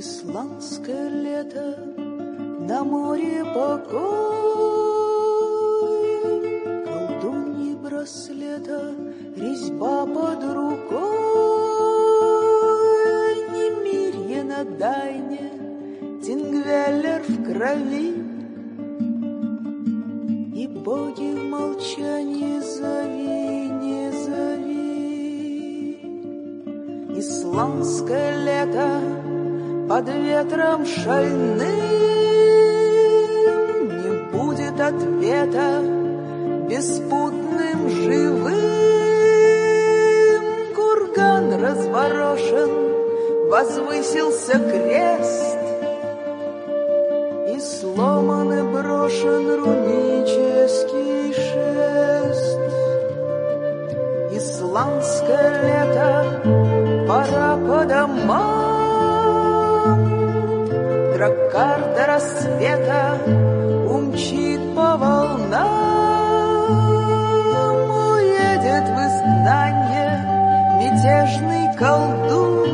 Исландское лето, на море покой, колдуньи браслета, резьба под рукой, немирье на дайне, Тингвеллер в крови, и боги в молчании зови, не зови. Исландское лето под ветром шальным не будет ответа беспутным живым. Курган разворошен, возвысился крест, и сломан и брошен рунический шест. Исландское лето, пора по домам, драккар до рассвета умчит по волнам. Уедет в изгнанье мятежный колдун,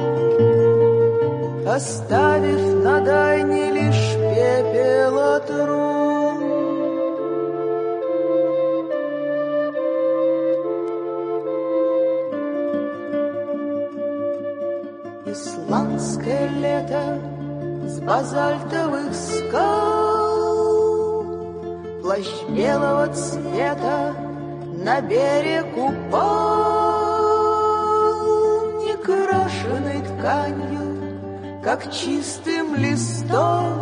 оставив на дайне лишь пепел от рун. Исландское лето с базальтовых скал, плащ белого цвета на берег упал, не крашеной тканью, как чистым листом,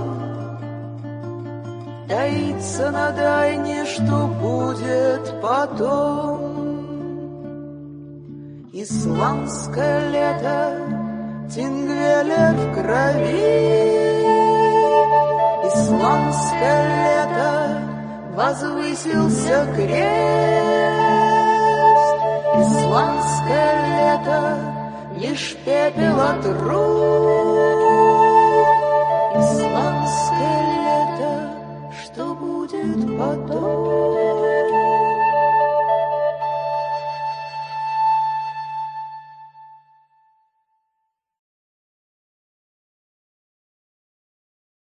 таится на дайне, что будет потом. Исландское лето, Тингвеллер в крови, исландское лето, возвысился крест. Исландское лето, лишь пепел от рук. Исландское лето, что будет потом?